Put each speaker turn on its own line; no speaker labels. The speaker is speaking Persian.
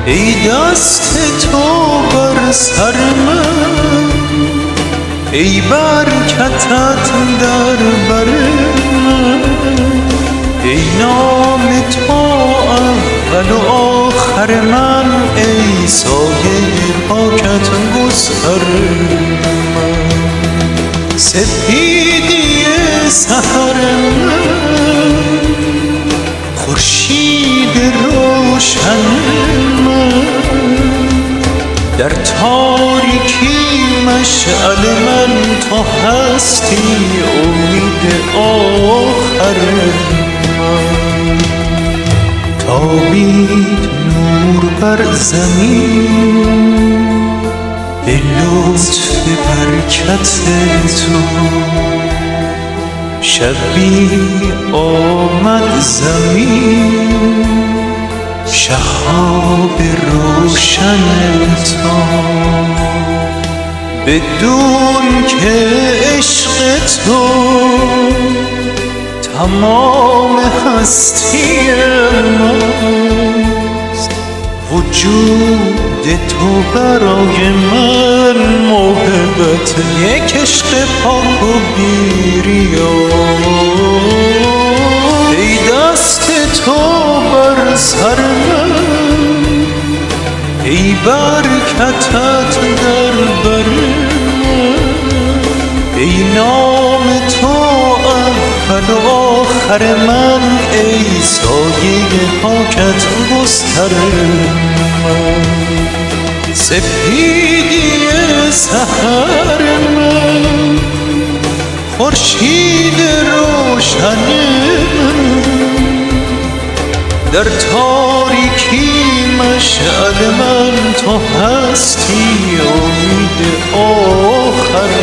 ای دست تو بر سر من، ای برکتت در بر من، ای نام تو اول و آخر من، ای سایه پاکت گستر من. سپیدی سحر من، خورشید روشن من، در تاریکی مشعل من تو هستی امید آخر من. تابید نور بر زمین به لطف برکت تو، شبی آمد زمین شهاب روشن تو، بدون که عشق تو تمام هستی ماست، وجود تو برای من محبت یک عشق پاک و بی‌ریا. ای دست تو بر سر من، ای برکتت در بر من، ای نام تو اول و آخر من، ای سایه پاکت گستر من. سپیدی سحر من، خورشید روشن من، در تاریکی مشعل من تو هستی امید آخر